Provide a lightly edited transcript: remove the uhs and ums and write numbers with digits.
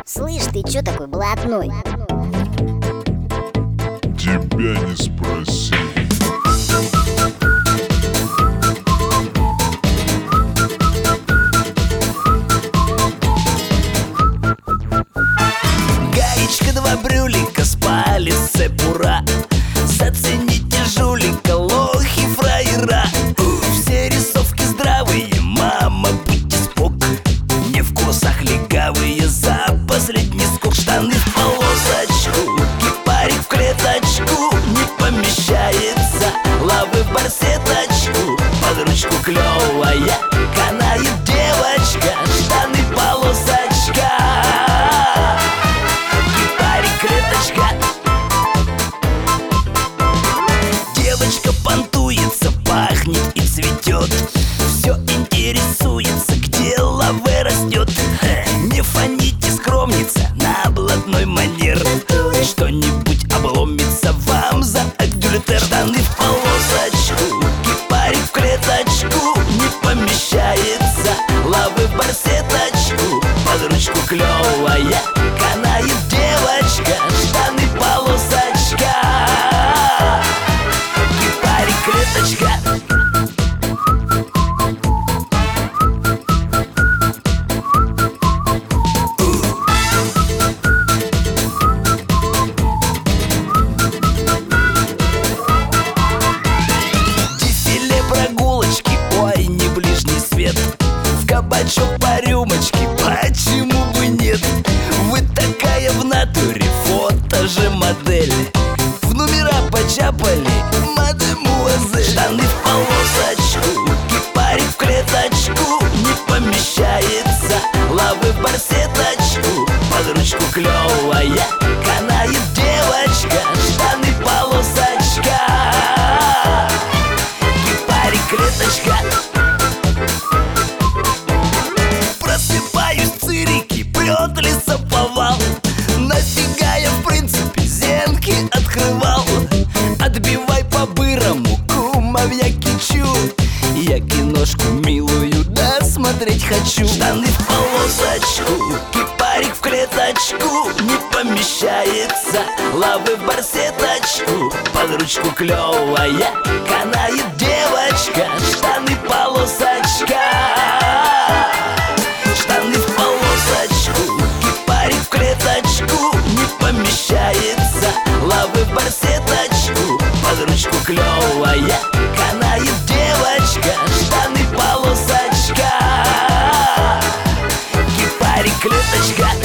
Слышь, ты чё такой блатной? Тебя не спроси. Гаечка, два брюлика, спали цепура. Зацените жулика, лохи, фраера. Все рисовки здравые, мама, будьте спок. Не в косах легавые, за последний скок. Штаны в полосочку, кипарик в клеточку. Не помещается, лавы в барсеточку. Под ручку клёвая, канает девочка. Штаны полосочка, клеточка. Девочка понтуется, пахнет и цветет. Все интересуется, где лаве растет. Не фоните, скромница, на блатной манер. Что-нибудь обломится вам за адюльтер. Штаны в полосочку, кипарик в клеточку. Не помещается, лавы в барсеточку. Под ручку клёвая, канает девочка. Штаны полосочка, кипарик клеточка. Дефиле, прогулочки, ой, не ближний свет. В кабачок по рюмочке, почему бы нет? Вы такая в натуре, фото же модель. В номера почапали, мадемуазель. Штаны в полосочку, кипарик в клеточку. Не помещается, лавы в барсеточку. Под ручку клёвая, канает девочка. Штаны полосочка, кипарик клеточка. Просыпаюсь в цирики, прет лесоповал. Нафига я в принципе зенки открывал? Отбивай по-бырому, кумов я кичу. Я киношку милую досмотреть хочу. Штаны в полосочку, кипарик в клеточку. Не помещается, лавы в барсеточку. Под ручку клёвая, канает девочка. Штаны полосочка, штаны в полосочку, кипарик в клеточку. Не помещается, лавы в барсеточку. Под ручку клёвая, канает девочка. Штаны полосочка, кипарик клеточка.